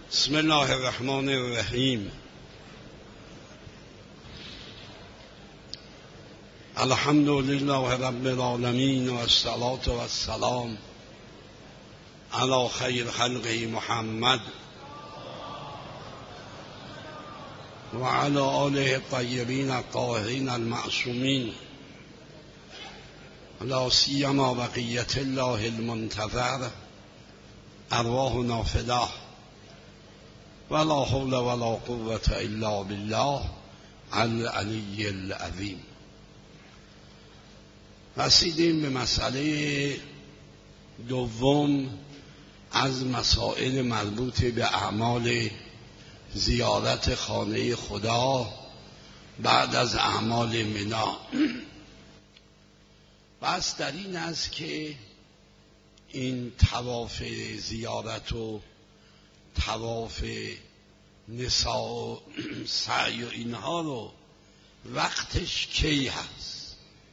بسم الله الرحمن الرحیم. الحمد لله رب العالمین و الصلاة و السلام علی خیر خلقه محمد و علی آله الطیبین الطاهرین المعصومین، لا سیما بقیة الله المنتظر ارواحنا فداه ولا حول ولا قوة الا بالله العلی العظیم. رسیدیم به مسئله دوم از مسائل مربوط به اعمال زیارت خانه خدا بعد از اعمال منا. بس در این است که این طواف زیارت و طواف نساء و سعی و اینها رو وقتش کی هست؟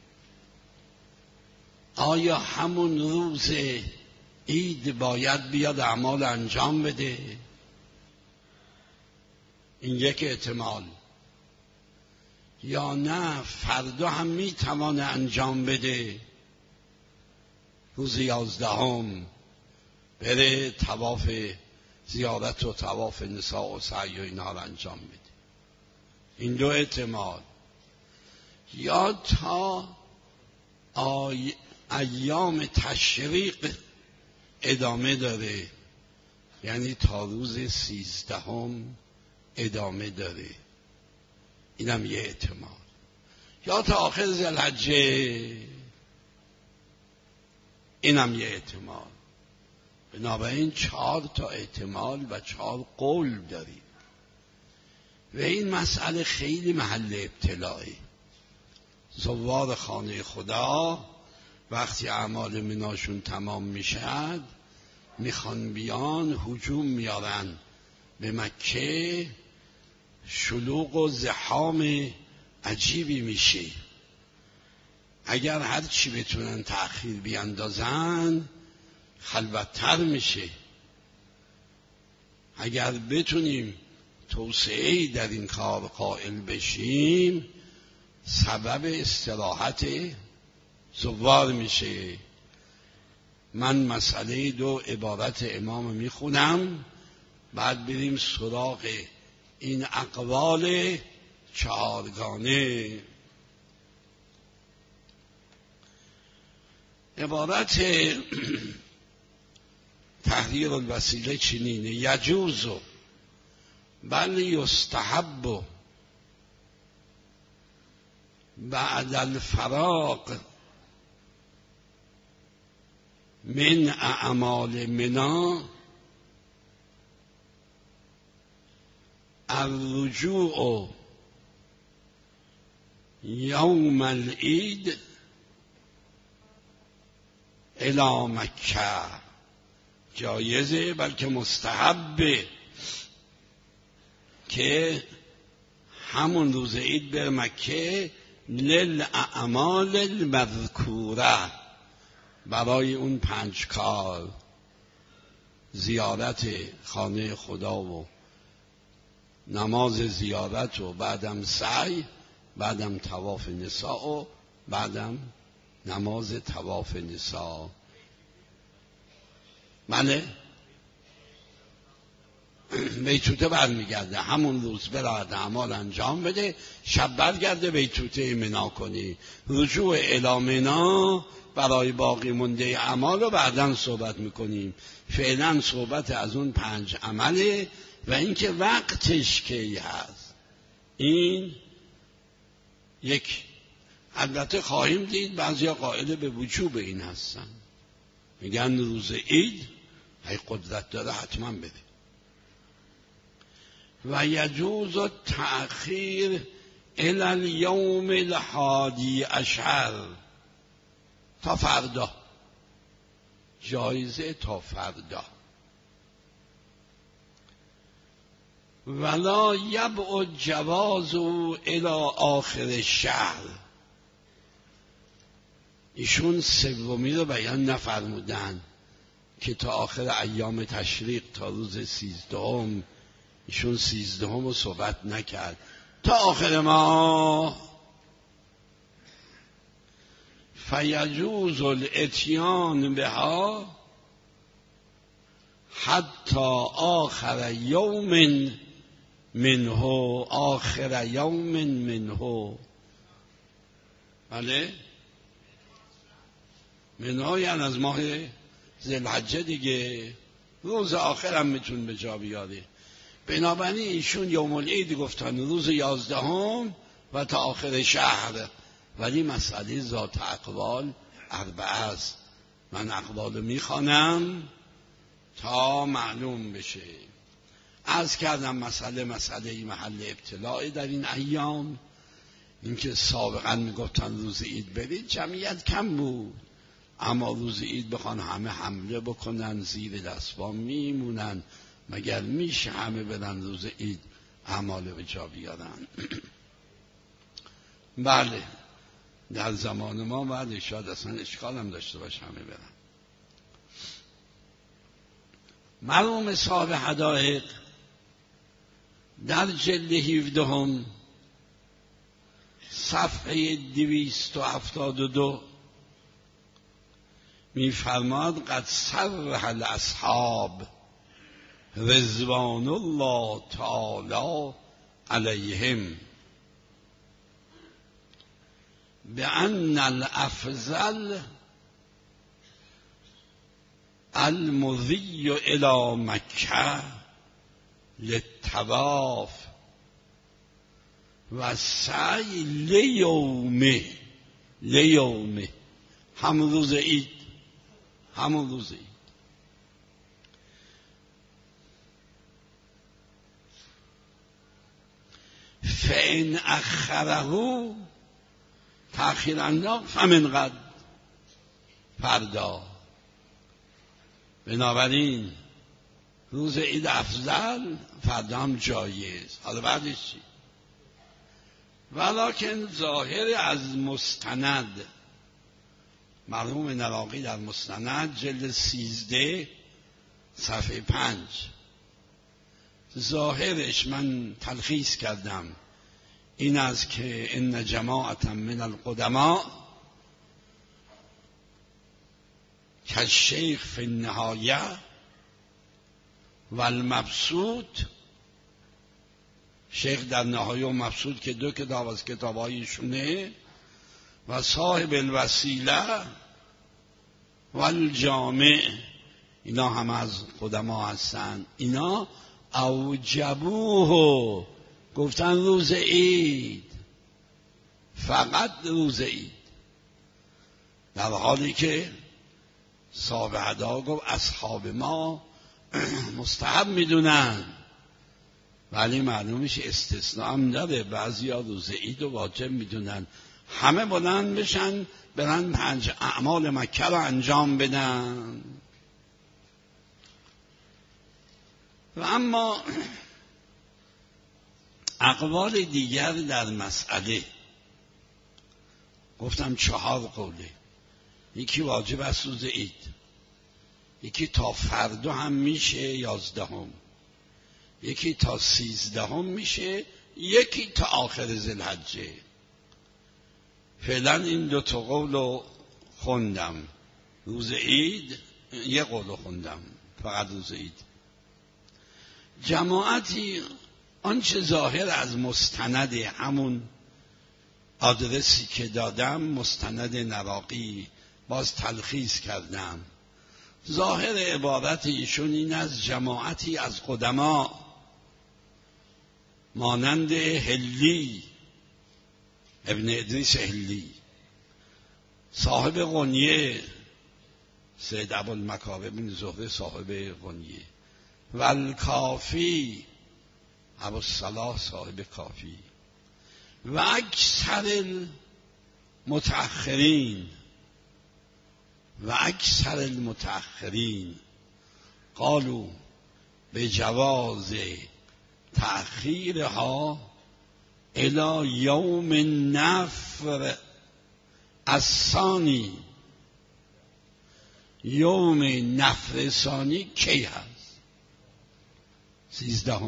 آیا همون روز عید باید بیاد اعمال انجام بده؟ این یک احتمال. یا نه فردا هم میتوانه انجام بده، روز 11 بره طواف زیارت و طواف نساء و سعی و اینها رو انجام بده. این دو احتمال. یا تا ایام تشریق ادامه داره، یعنی تا روز 13 ادامه داره، اینم یه احتمال. یا تا آخر ذوالحجه، اینم یه احتمال. بنابراین 4 تا احتمال و 4 قول داریم و این مسئله خیلی محل ابتلایی. زوار خانه خدا وقتی اعمال مناشون تمام میشد میخوان بیان، هجوم میارن به مکه، شلوغ و زحام عجیبی میشه. اگر هر چی بتونن تأخیر بیاندازن خلوت‌تر میشه. اگر بتونیم توسعه‌ای در این کار قائل بشیم سبب استراحت زوار میشه. من مسئله 2 عبارت امام میخونم، بعد بریم سراغ این اقوال 4گانه. عبارت تحریر الوسیله چنینه: یجوز بل یستحب بعد الفراق من اعمال منا الرجوع یوم العید الی مکه. جایزه بلکه مستحبه که همون روز عید به مکه للاعمال المذکوره، برای اون 5 کار: زیارت خانه خدا و نماز زیارت و بعدم سعی، بعدم طواف نساء و بعدم نماز طواف نساء. بله، بیتوته برمیگرده، همون روز براد اعمال انجام بده، شب برگرده بیتوته منا کنی. رجوع الی منا برای باقی مونده اعمال رو بعداً صحبت میکنیم. فعلا صحبت از اون 5 عمله و اینکه وقتش کی هست. این یک. البته خواهیم دید بعضیا قائل به وجوب این هستن، میگن روز عید ای قدرت داره حتما بده. و یجوز تأخیر الی الیوم الحادی عشر، تا فردا، جایزه تا فردا. ولا یبعد جواز الی آخر شهر. ایشون سومی رو بیان نفرمودن، که تا آخر ایام تشریق تا روز 13 ایشون 13 رو صحبت نکرد تا آخر ماه. فیجوز الاتیان بها حتی آخر یوم منه، آخر یوم منه. بله منه یعنی از ماه ذوالحجه دیگه، روز آخر هم میتون به جا بیاره. بنابراین ایشون یوم العید گفتن روز 11 و تا آخر شهر. ولی مسئله ذات اقوال 4 است. من اقوال میخوانم تا معلوم بشه. عرض کردم مسئله محل ابتلاع در این ایام. اینکه سابقا میگفتن روز عید برید، جمعیت کم بود، اما روز عید بخوان همه حمله بکنن زیر دستبان میمونن. مگر میشه همه برن روز عید اعمال به جا بیارن؟ بله در زمان ما بعد شاید اصلا اشکال هم داشته باشه همه برن. مرحوم صاحب حدائق در جلد 17 صفحه 272 میفرماد قد صرح الاصحاب رضوان الله تعالی علیهم بأن الافضل المضی الی مکه للطواف و سعی لیومه همون روز عید، همون روز عید. فإن اخره تأخیر انداخت فمن قد فردا. بنابراین روز عید افضل، فردا هم جایز. حالا بعدش چی؟ ولکن ظاهر از مستند مرحوم نراقی در مستند جلد 13 صفحه 5 ظاهرش من تلخیص کردم این است که ان جماعتا من القدماء کالشیخ فی النهایه و المبسوط، شیخ در نهایه و مبسوط که 2 کتاب از کتابایشونه، و صاحب الوسیله و الجامع، اینا هم از قدما هستن. اینا اوجبوه، گفتن روز عید، فقط روز عید، در حالی که صاحب حدا گفت اصحاب ما مستحب میدونن، ولی معلومش استثناء هم داره. بعضی ها روز عید و واجب میدونن. همه بلند بشن برن 5 اعمال مکه رو انجام بدن. و اما اقوال دیگر در مسئله گفتم 4 قوله. یکی واجب است روز عید، یکی تا فردا هم میشه 11، یکی تا 13 میشه، یکی تا آخر ذوالحجه. فعلا این 2 قول رو خوندم. روز عید 1 قول رو خوندم، فقط روز عید. جماعتی آنچه ظاهر از مستند همون آدرسی که دادم، مستند نراقی، باز تلخیص کردم. ظاهر عبارت ایشون این از جماعتی از قدما مانند هلی ابن ادریس هلی، صاحب غنیه سید ابوالمکارم بن زهره صاحب غنیه، و الکافی ابوالصلاح صاحب کافی، و اکثر المتأخرین قالوا به جواز تأخیرها الی یوم النفر الثانی، یوم نفر ثانی کی هست؟ 13.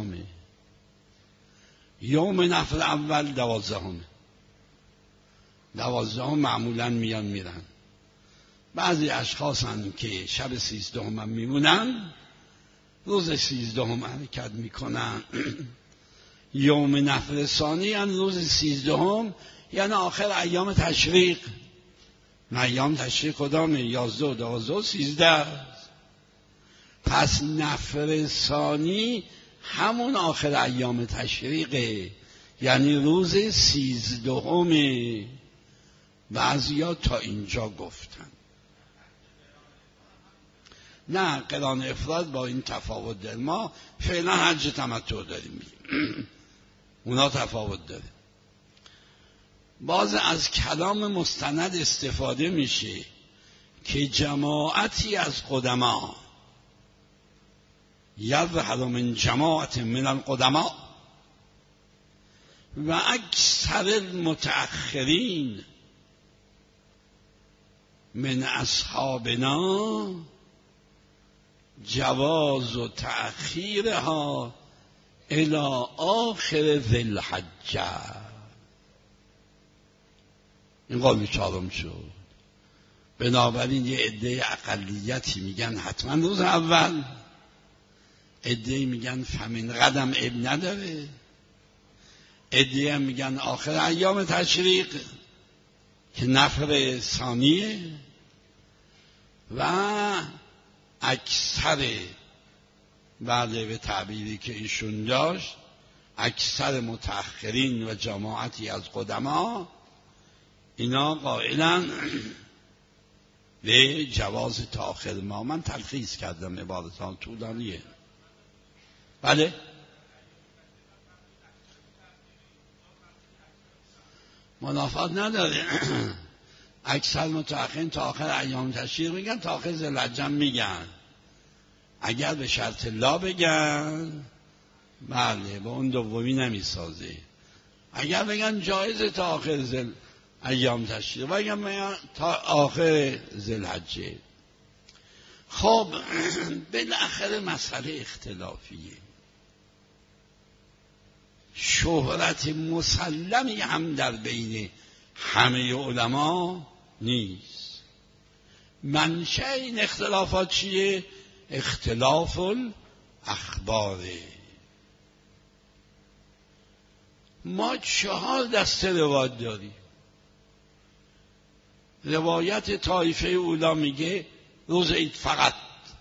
یوم نفر اول 12. 12 معمولا میرن. بعضی اشخاص هم که شب 13 هم میمونن، روز 13 حرکت میکنن. یوم نفر ثانی یعنی روز 13، یعنی آخر ایام تشریق. ایام تشریق کدامه؟ 11 12 13. پس نفر ثانی همون آخر ایام تشریقه، یعنی روز 13. بعضیا تا اینجا گفتن. نه، قران افراد با این تفاوت داره. ما فعلا حج تمتع داریم، اونا تفاوت داره. باز از کلام مستند استفاده میشه که جماعتی از قدما یرحل من جماعت من القدما و اکثر المتأخرین من اصحابنا جواز و تأخیرها الی آخر ذی الحجه. این قول 4 شد. بنابراین یه عده اقلیتی میگن حتما روز اول، عده میگن فمن قدم اب نداره، عده هم میگن آخر ایام تشریق که نفر ثانیه، و اکثر بعد به تعبیری که ایشون داشت اکثر متأخرین و جماعتی از قدما اینا قائلن به جواز تأخیر ما. من تلخیص کردم، عبارتان طولانیه. بله منافات نداره. اکثر متأخرین تا آخر ایام تشریق میگن، تا آخر ذوالحجه میگن. اگر به شرط لا بگن بله با اون دومی نمیسازه. اگر بگن جایزه تا آخر ایام تشریق، و اگر تا آخر ذوالحجه. خب بالاخره مسئله اختلافیه، شهرت مسلمی هم در بین همه علما نیست. منشأ این اختلافات چیه؟ اختلاف الاخباره. ما 4 دسته روایت داریم. روایت طایفه اولا میگه روز عید فقط،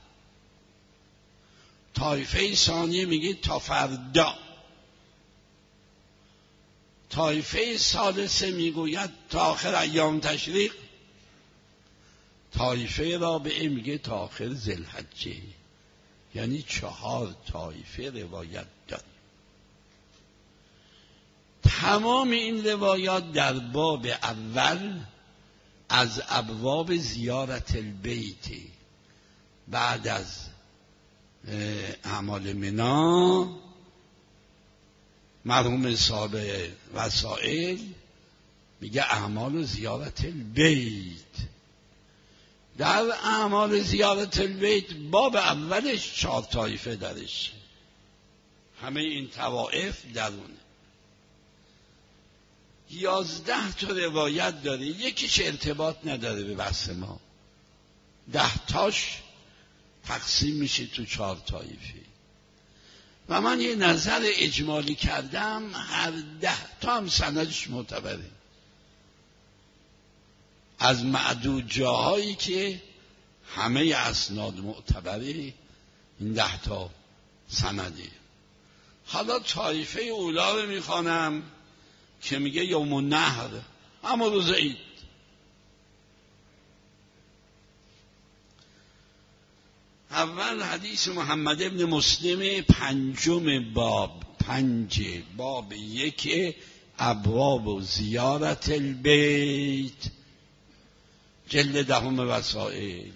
طایفه ثانیه میگه تا فردا، طایفه ثالثه میگوید تا آخر ایام تشریق، طایفه رابعه میگه تا آخر ذوالحجه. یعنی 4 طایفه روایت داریم. تمام این روایات در باب اول از ابواب زیارت البیت بعد از اعمال منا، مرحوم صاحب وسائل میگه اعمال زیارت البیت. در اعمال زیارت البیت باب اولش 4 طایفه درش، همه این طوائف درونه. 11 تا روایت داره، یکیش ارتباط نداره به بحث ما. 10 تاش تقسیم میشه تو 4 طایفه. و من یه نظر اجمالی کردم، هر 10 تا هم سندش معتبره. از معدود جاهایی که همه اسناد معتبره، این 10 تا سنده. حالا طایفه اولا رو میخوانم که میگه یوم النحر، اما روز عید. اول حدیث محمد ابن مسلم 5 باب، 5 باب 1 ابواب و زیارت البیت، جلد 10 وسائل.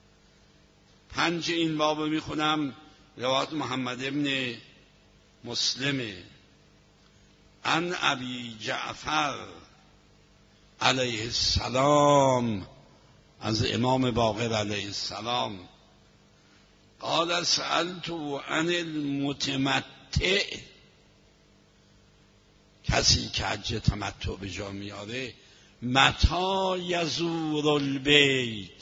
5 این باب میخونم. روایت محمد ابن مسلم عن ابی جعفر علیه السلام از امام باقر علیه السلام قال سألت عن المتمتع، کسی که حج تمتع به جا میاره متی یزور البیت،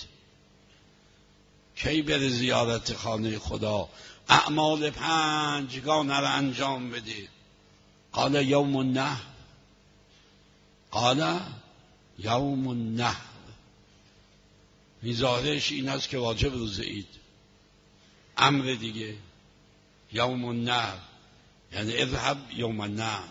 کی بره زیارت خانه خدا، اعمال 5 را انجام بده. قال یوم النحر، قال یوم النحر، این ظاهرش این است که واجب روز عید. امر دیگه یوم النحر یعنی اذهب یوم النحر.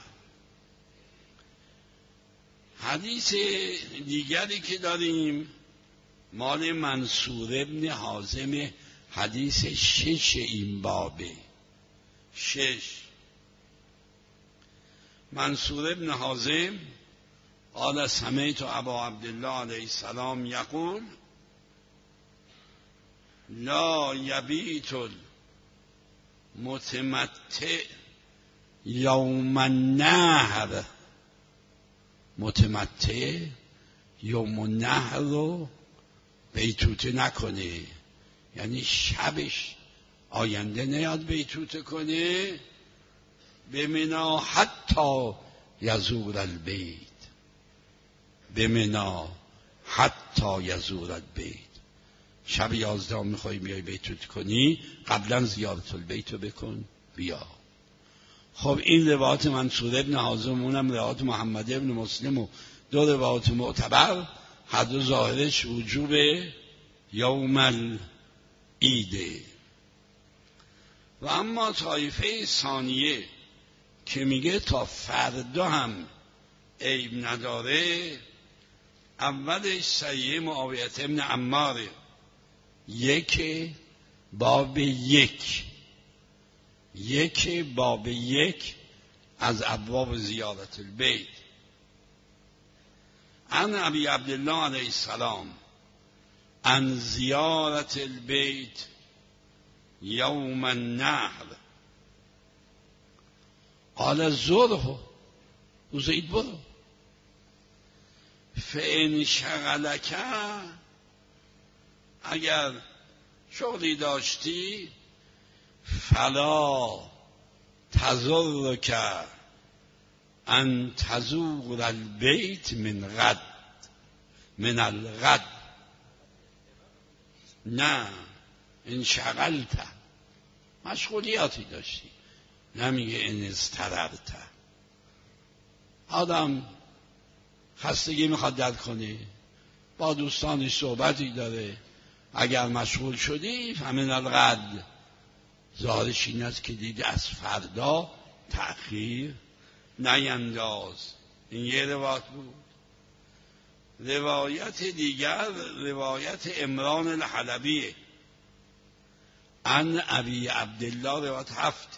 حدیث دیگری که داریم مال منصور ابن حازم، حدیث 6 این بابه. 6 منصور ابن حازم قال سمعت ابا عبدالله علیه السلام یقول لا یبیت المتمتع یوم النحر، متمتع یوم النحر رو بیتوته نکنه، یعنی شبش آینده نیاد بیتوته کنه به منا حتی یزور البیت، به منا حتی یزور البیت. شب 11 میخوای بیای بیتوت کنی، قبلا زیارت البیت رو بکن بیا. خب این روایت منصور ابن حازم، اونم روایت محمد ابن مسلم و 2 روایت معتبر، هر دو ظاهرش وجوب یوم العیده. و اما طایفه ثانیه که میگه تا فردا هم عیب نداره، اولش صحیح معاویه ابن عمار 1 باب 1 باب 1 از ابواب زیارت البیت. عن ابی عبدالله علیه السلام عن زیارت البیت یوم النحر قال زره، روز عید برو، فان شغلک، اگر شغلی داشتی، فلا تضرک ان تزور البیت من الغد، نه ان شغلت، مشغولیاتی داشتی، نمیگه ان اضطررت. آدم خستگی میخواد در کنه، با دوستانش صحبتی داره، اگر مشغول شدی فمن الغد، ظاهرش این است که دیدی از فردا تأخیر نینداز. این یه روایت بود. روایت دیگر روایت عمران الحلبی عن ابی عبدالله، روایت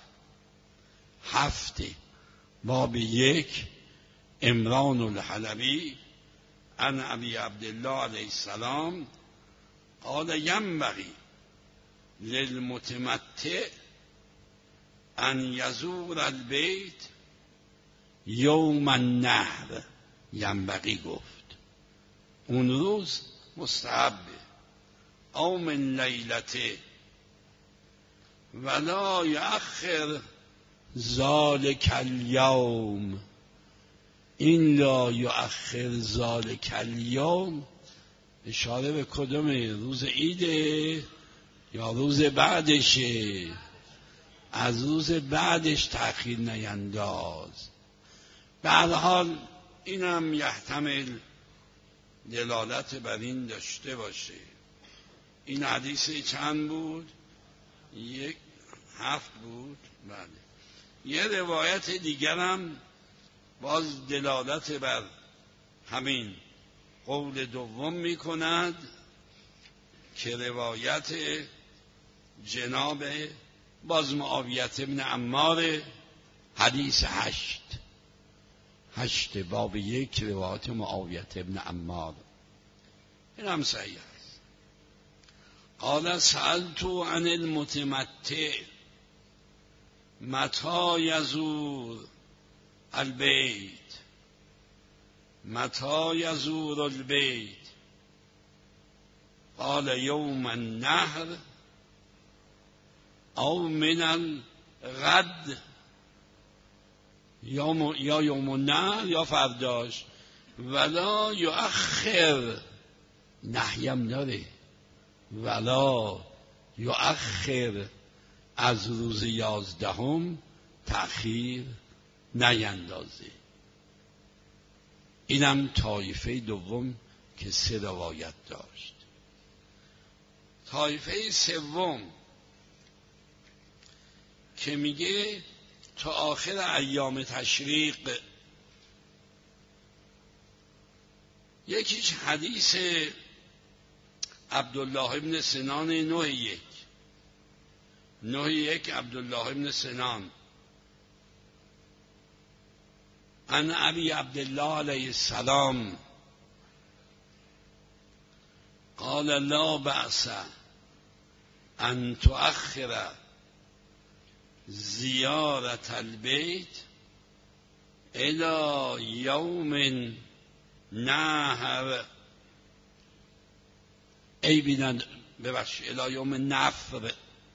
7 باب 1 عمران الحلبی عن ابی عبدالله علیه السلام قال ینبغی للمتمتع ان یزور البیت یوم النحر، ینبغی گفت اون روز مستحبه، او من لیلته ولا یأخر ذالک الیوم، این لا یؤخر ذالک الیوم اشاره به کدومه؟ روز عیده یا روز بعدشه؟ از روز بعدش تأخیر نینداز. به هر حال اینم یحتمل دلالت بر این داشته باشه. این حدیث چند بود؟ 7 بود. بله. یه روایت دیگرم باز دلالت بر همین قول دوم می کند که روایت جناب باز معاویه ابن عمار، حدیث 8 باب 1 روایت معاویه ابن عمار، این هم صحیح است. قال سألت عن المتمتع متی یزور البیت، متی یزور البیت، قال یوم النحر او من الغد، یا یوم النحر یا فرداش، ولا یؤخر، نهیم داره، ولا یؤخر، از روز 11 تأخیر نیندازه. اینم طایفه دوم که 3 روایت داشت. طایفه سوم که میگه تا آخر ایام تشریق، یکیش حدیث عبدالله ابن سنان 9:1 عبدالله ابن سنان عن ابی عبدالله علیه السلام قال لا بأس ان تؤخر زیارت البیت الی یوم نحر، ای بینند ببخشید الی یوم نفر،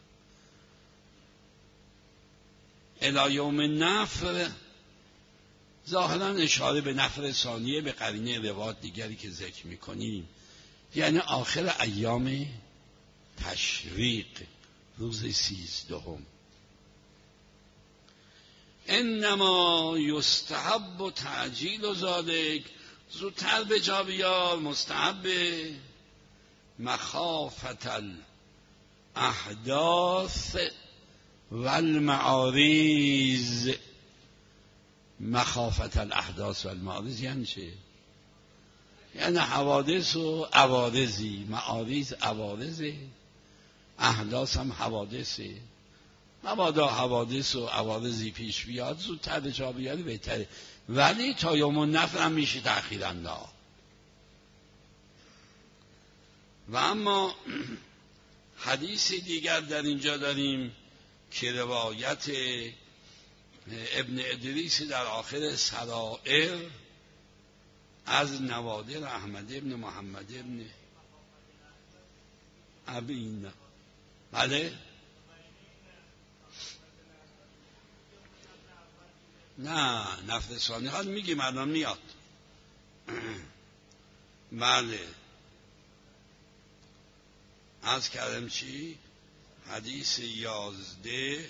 الی یوم نفر ظاهرا اشاره به نفر ثانیه به قرینه روایت دیگری که ذکر میکنیم، یعنی آخر ایام تشریق، روز 13. انما یستحب تعجیل ذالک، زودتر به جا بیار، مستحب، مخافت الاحداث والمعارض. مخافت الاحداث والمعارض یعنی چه؟ یعنی حوادث و عوارضی، معارض عوارضه، احداث هم حوادثه. مبادا حوادث و عوارضی پیش بیاد زودتر به جا بیاری بهتره، ولی تا یوم النفر هم میشه تأخیر انداخت. و اما حدیث دیگر در اینجا داریم که روایت ابن ادریس در آخر سرائر از نوادر احمد ابن محمد ابن ابین، بله نه نفر ثانی حال میگیم الان میاد. بله از کردم چی؟ حدیث 11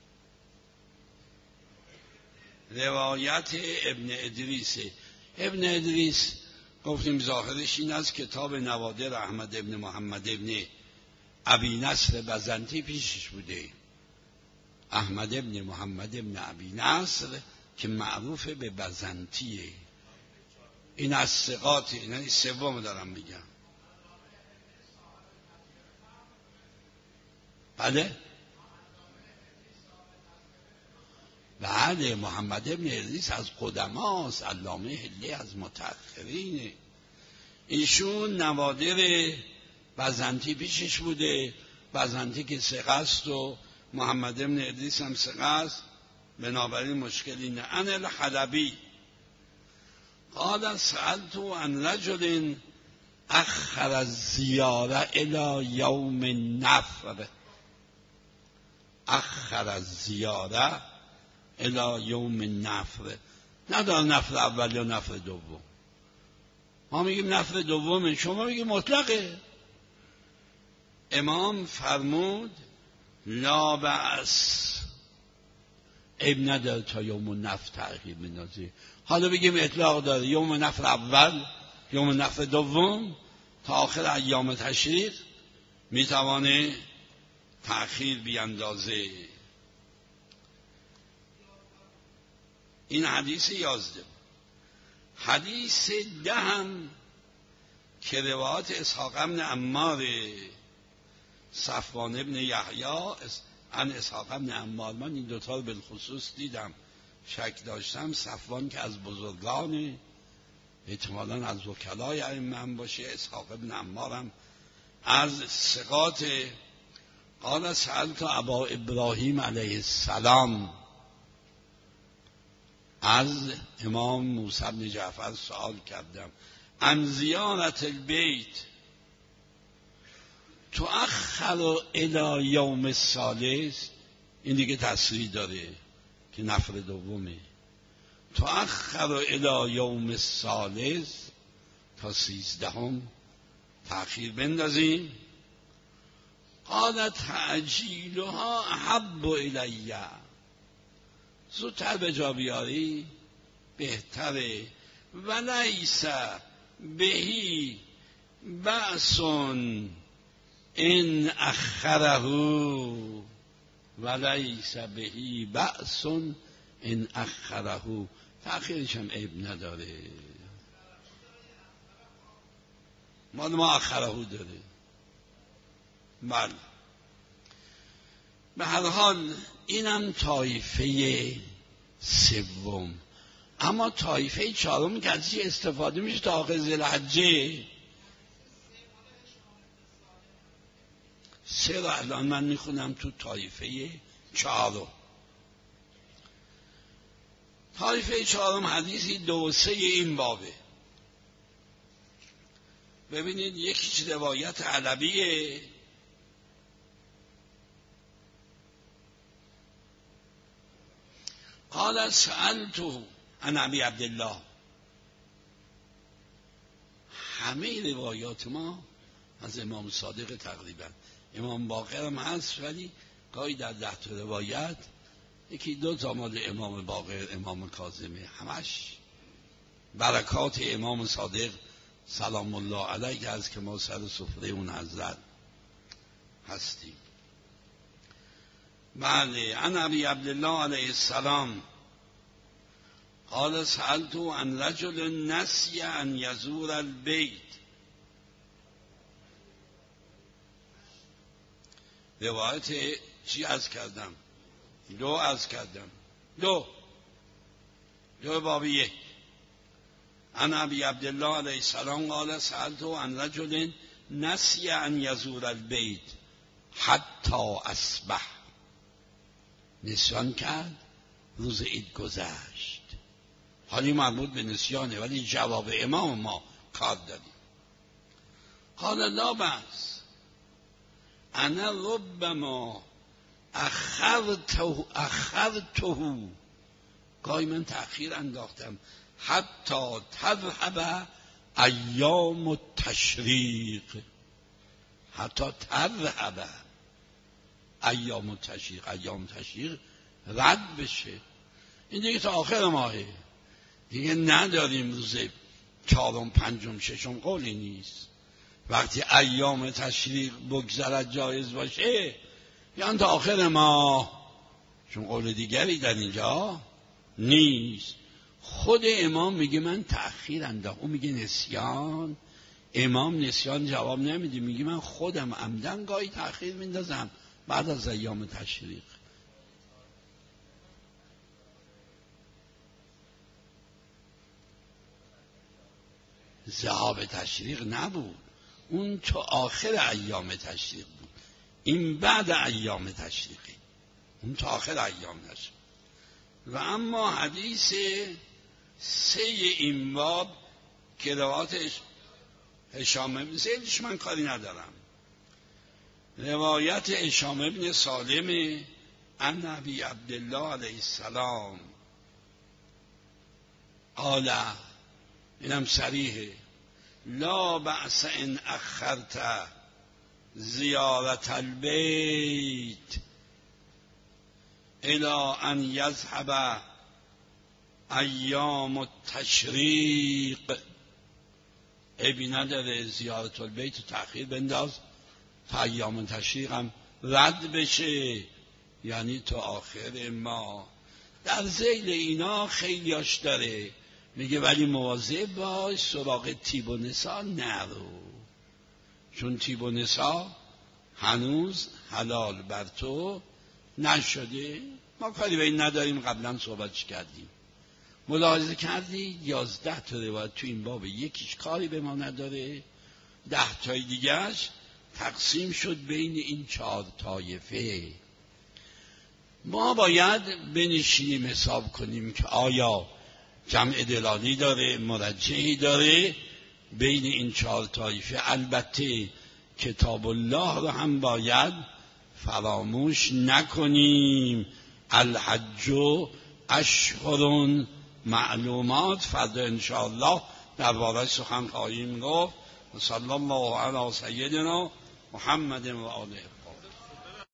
روایت ابن ادریس. ابن ادریس گفتیم ظاهرش این از کتاب نوادر احمد ابن محمد ابن ابی نصر بزنطی پیشش بوده. احمد ابن محمد ابن ابی نصر که معروف به بزنطیه، این از ثقات، این سوم دارم میگم. بله بله محمد ابن ادریس از قدماست، علامه هلی از متأخرینه. ایشون نوادر بزنطی پیشش بوده، بزنطی که ثقه است و محمد ابن ادریس هم ثقه است، بنابراین مشکلی نه. عن الحلبی قال سألت عن رجل اخر الزیاره الی یوم النفر، اخر الزیاره الی یوم النفر، ندار نفر اول یا نفر دوم. ما میگیم نفر دومه، شما میگیم مطلقه. امام فرمود لا بأس، عیب نداره تا یوم النفر تأخیر بندازی. حالا بگیم اطلاق داره، یوم نفر اول یوم نفر دوم تا آخر ایام تشریق میتوانه تأخیر بیندازه. این حدیث 11. حدیث 10 هم که روایت اسحاق بن عمار صفوان ابن یحیی عن اسحاق بن عمار، من این دوتا رو بالخصوص دیدم، شک داشتم. صفوان که از بزرگان احتمالاً از وکلای ائمه باشه، اسحاق بن عمار هم از ثقات. قال سألت ابا ابراهیم علیه السلام، از امام موسی بن جعفر سوال کردم، عن زیارت البیت تؤخر الی یوم الثالث، این دیگه تصریح داره که نفر دومه. تؤخر الی یوم الثالث، تا 13 تأخیر بندازیم. قال تعجیلها احب الی، زودتر به جا بیاری بهتره. ولیس بهی بأس ان اخره، ولیس بهی بأس ان اخره، تأخیرش هم عیب نداره، مال ما اخره داره. بله، به هر حال اینم طایفه سوم. اما طایفه چهارم که ازش استفاده میشه تا آخر ذوالحجه، 3 رو الان من میخونم تو طایفه چهارم. طایفه چهارم حدیثی 2 و 3 این بابه. ببینید، یکیش روایت علویه، قال سألت عن ابی عبدالله. همه روایات ما از امام صادق تقریبا، امام باقر هم هست ولی گاهی در 10 تا روایت 1-2 تا مال امام باقر، امام کاظمه، همش برکات امام صادق سلام الله علیه است که ما سر سفره اون حضرت هستیم. بله، عن ابی عبدالله علیه السلام قال سألت عن رجل نسی ان یزور البیت. روایت چی عرض کردم؟ 2 عرض کردم، 2 باب 1. عن ابی عبدالله علیه السلام قال سألت عن رجل نسی ان یزور البیت حتی اصبح. نسیان کرد، روز عید گذشت. حالی مربوط به نسیانه ولی جواب امام ما کار داریم. قال لا بأس انا ربما اخرته، گاهی من تأخیر انداختم، حتی تذهب ایام التشریق، حتی تذهب ایام التشریق، ایام تشریق رد بشه. این دیگه تا آخر ماهه دیگه، نداریم روز 4م 5م 6م، قولی نیست. وقتی ایام تشریق بگذرد جایز باشه یعنی تا آخر ماه، چون قول دیگری در اینجا نیست. خود امام میگه من تأخیر انداختم، اون میگه نسیان. امام نسیان جواب نمیده، میگه من خودم عمدن گاهی تأخیر میندازم بعد از ایام تشریق. ذهاب تشریق نبود، اون تو آخر ایام تشریق بود، این بعد ایام تشریقی، اون تا آخر ایام تشریق. و اما حدیث 3 این باب که روایت هشام بن زیدش من کاری ندارم، روایت هشام بن سالم عن ابی عبدالله علیه السلام قال، اینم صریحه، لا بأس ان اخرت زیارت البیت الی ان یذهب ایام التشریق. عیبی نداره زیارت البیت رو تأخیر بنداز تا ایام تشریق هم رد بشه، یعنی تا آخر ما. در ذیل اینا خیلیاش داره، میگه ولی مواظب باش سراغ طیب و نسا نرو، چون طیب و نسا هنوز حلال بر تو نشده. ما کاری به این نداریم، قبلا صحبتش کردیم. ملاحظه کردی 11 تا روایت تو این باب، یکیش کاری به ما نداره، 10 تای دیگرش تقسیم شد بین این 4 طایفه. ما باید بنشینیم حساب کنیم که آیا جمع دلالی داره، مرجحی داره بین این 4 طایفه. البته کتاب الله رو هم باید فراموش نکنیم. الحج اشهر معلومات. فردا انشاءالله درباره سخن خواهیم گفت. صلی الله علی سیدنا محمد و آله.